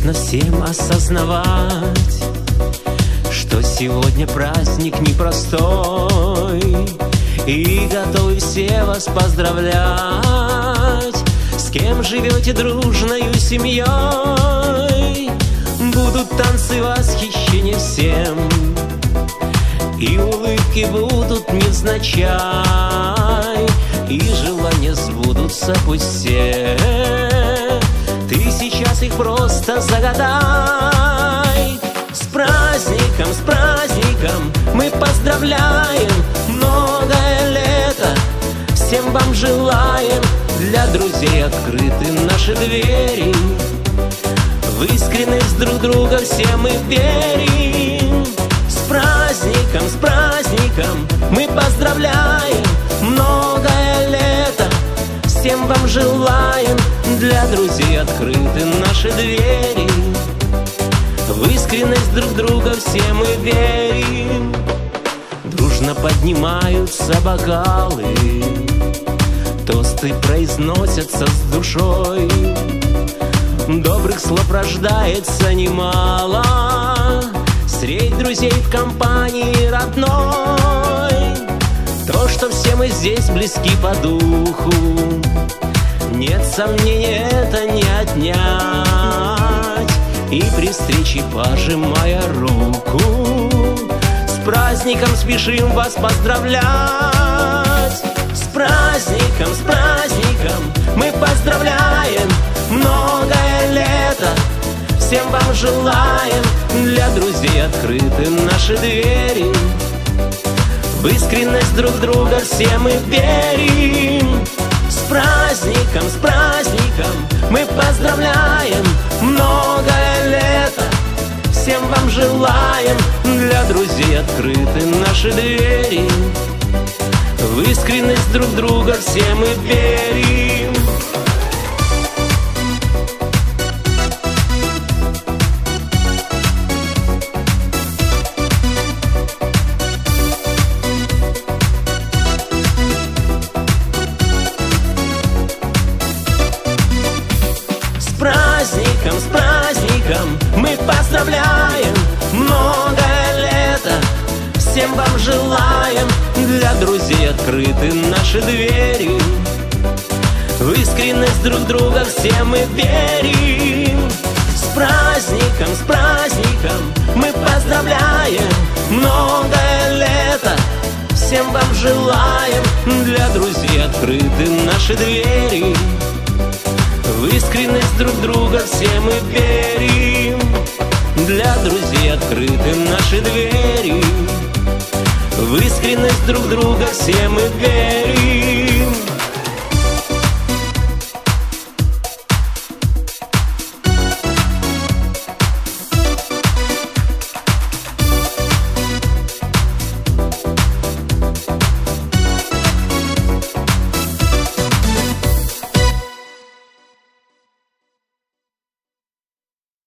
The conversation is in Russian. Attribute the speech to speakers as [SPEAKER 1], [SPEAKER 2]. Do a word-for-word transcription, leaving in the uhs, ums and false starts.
[SPEAKER 1] Приятно всем осознавать, что сегодня праздник непростой, и готовы все вас поздравлять. С кем живете дружною семьей, будут танцы, восхищение всем, и улыбки будут невзначай, и желания сбудутся пусть все. Ты сейчас их просто загадай. С праздником, с праздником мы поздравляем, многое лето всем вам желаем. Для друзей открыты наши двери, в искренность друг друга все мы верим. С праздником, с праздником мы поздравляем, многое лето всем вам желаем. Для друзей открыты наши двери, в искренность друг друга все мы верим. Дружно поднимаются бокалы, тосты произносятся с душой, добрых слов рождается немало средь друзей в компании родной. То, что все мы здесь близки по духу, нет сомнений, это не отнять. И при встрече пожимая руку, с праздником спешим вас поздравлять. С праздником, с праздником мы поздравляем, многое лето всем вам желаем. Для друзей открыты наши двери, в искренность друг друга все мы верим. С праздником, с праздником мы поздравляем, многое лето всем вам желаем. Для друзей открыты наши двери, в искренность друг друга все мы верим. С праздником, с праздником мы поздравляем, многое лето всем вам желаем. Для друзей открыты наши двери, в искренность друг друга все мы верим. С праздником, с праздником мы поздравляем, многое лето всем вам желаем. Для друзей открыты наши двери, в искренность друг друга все мы верим. Для друзей открыты наши двери, в искренность друг друга все мы верим.